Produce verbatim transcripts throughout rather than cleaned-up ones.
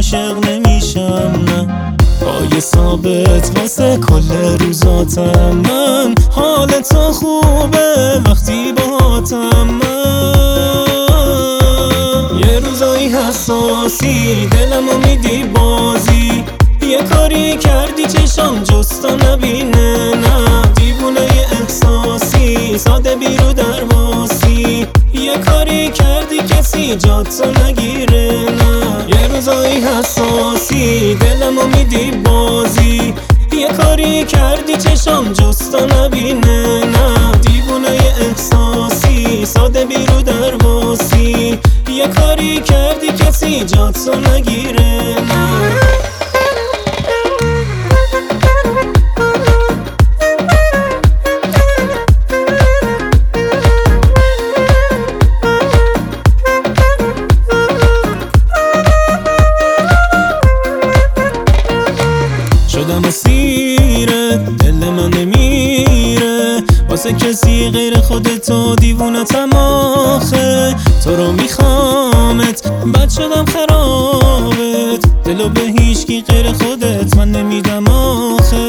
عاشق نمیشم نه، پای ثابت واسه کل روزاتم من. حال تو خوبه وقتی باهاتم من، یه روزایی حساسی دلمو میدی بازی، یه کاری کردی چشام جستا نبینه نه، دیوونه احساسی ساده بیرو درواسی، یه کاری کردی کسی جاتو نگیره نه، یه روزایی حساسی دلمو میدی بازی، یه کاری کردی چشام جستا نبینه نه، دیوونه احساسی ساده بیرو درواسی، یه کاری کردی کسی جاتو نگیره نه. شدم اسیره دل من نمیره واسه کسی غیر خودتو، دیوونتم آخه تو رو میخوامت، بد شدم خرابت، دلو به هیچکی غیر خودت من نمیدم آخه.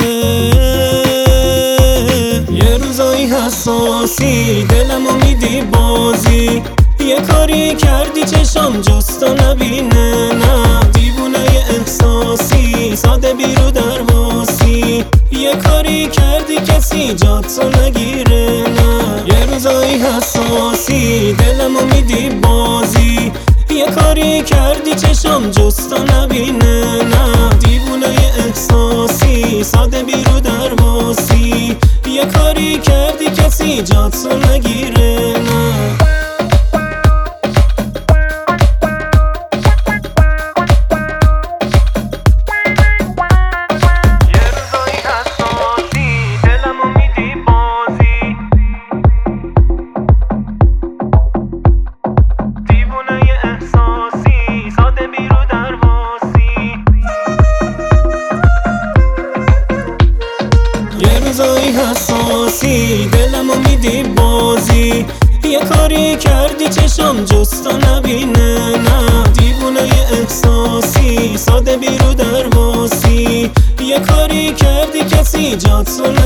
یه روزایی حساسی دلمو میدی بازی، یه کاری کردی چشام جستا نبینه نه، دیوونه احساسی ساده بیرو درواسی، یه کاری کردی کسی جاتو نگیره نه، یه روزایی حساسی دلمو میدی بازی، یه کاری کردی چشام جستا نبینه نه، دیوونه احساسی ساده بیرو درواسی، یه کاری کردی کسی جاتو نگیره نه. روزایی حساسی دلمو میدی بازی، یه کاری کردی چشام جستا نبینه نه، دیوونه احساسی ساده بیرو درواسی، یه کاری کردی کسی جاتو